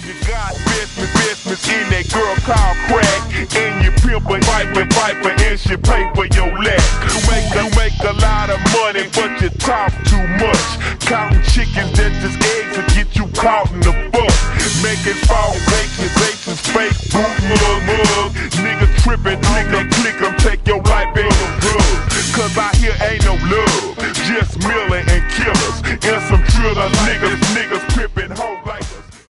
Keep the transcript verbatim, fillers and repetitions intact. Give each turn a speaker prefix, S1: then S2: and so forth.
S1: You got business, business in that girl called crack. And you pimpin', pipin', pipin', and she pay for your lack. You make, you make a lot of money, but you talk too much. Counting chickens, that's just eggs to get you caught in the butt. Making false accusations, fake boot mug, mug. Nigga trippin', nigga click 'em, take your life in your